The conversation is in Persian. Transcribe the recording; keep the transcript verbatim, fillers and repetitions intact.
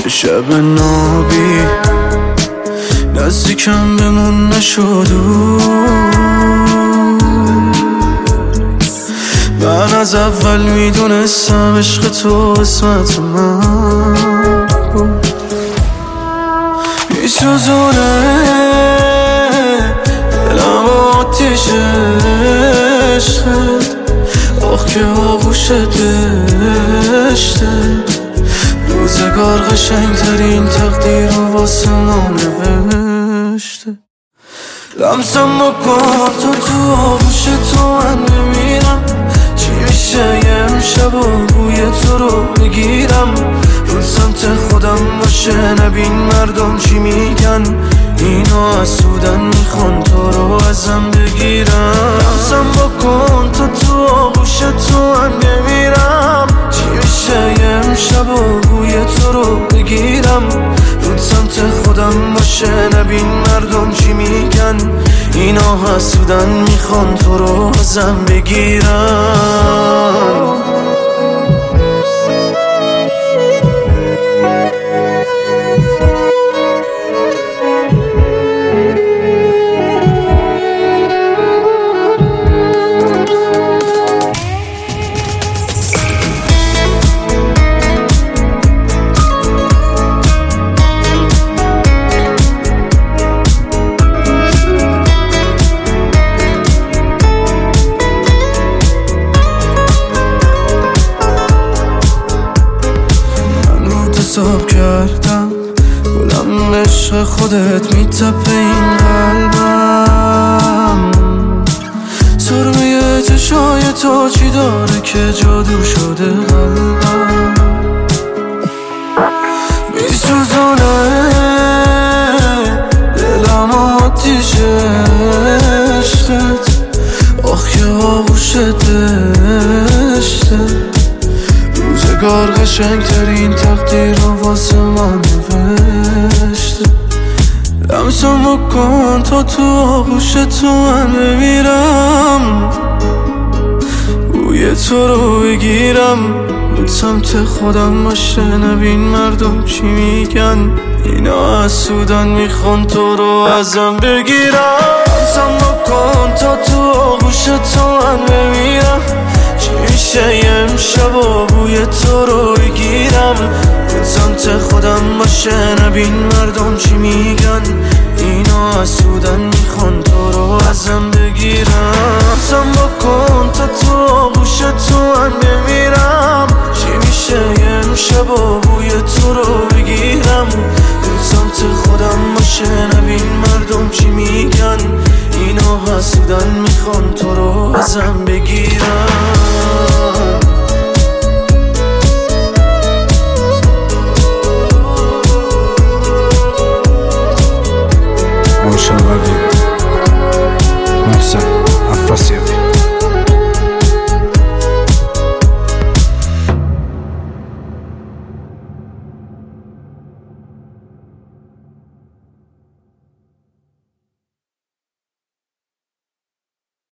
چه شب نابی نزدیکم بمون نشدو. من از اول میدونستم عشق تو قسمت من بود. میسوزونه دلم آتیش عشقت، آخ که آغوشت دشته. روزگار قشنگترین تقدیر رو واسه ما نوشته. لمسم بکن تو تو آغوش تو من بمیرم. چی میشه یه امشب و بوی تو رو بگیرم. رو سمت خودم باشه نبین مردم چی میگن. اینا حسودن میخوان تو رو ازم بگیرم. لمسم بکن تو تو آغوش تو من بمیرم. چی میشه یه امشب و بوی تو رو بگیرم. رو سمت خودم باشه نبین مردم چی میگن. اینا حسودن میخوان تو رو ازم بگیرم. حساب کردم گلم عشق خودت میتپه این قلبم. سرمه چشای تو چی داره که جادو شده قلبم. میسوزونه دلم آتیش عشقت، آخ که آغوشت دشته. روزگار قشنگترین تقدیر رو واسه من نوشته. لمسم بکن تا تو آغوش تو من بمیرم. بوی تو رو بگیرم. رو سمت خودم باشه نبین مردم چی میگن. اینا حسودن میخوان تو رو ازم بگیرم. لمسم بکن تا تو آغوش تو من بمیرم. چی میشه یه امشب و بوی تو رو بگیرم. رو سمت خودم باشه نبین مردم چی میگن. اینا حسودن میخوان تو رو ازم بگیرم. لمسم بکن تا تو آغوش تو من بمیرم. چی میشه یه امشب و بوی تو رو بگیرم. رو سمت خودم باشه نبین مردم چی میگن. اینا حسودن میخوان تو رو ازم بگیرم.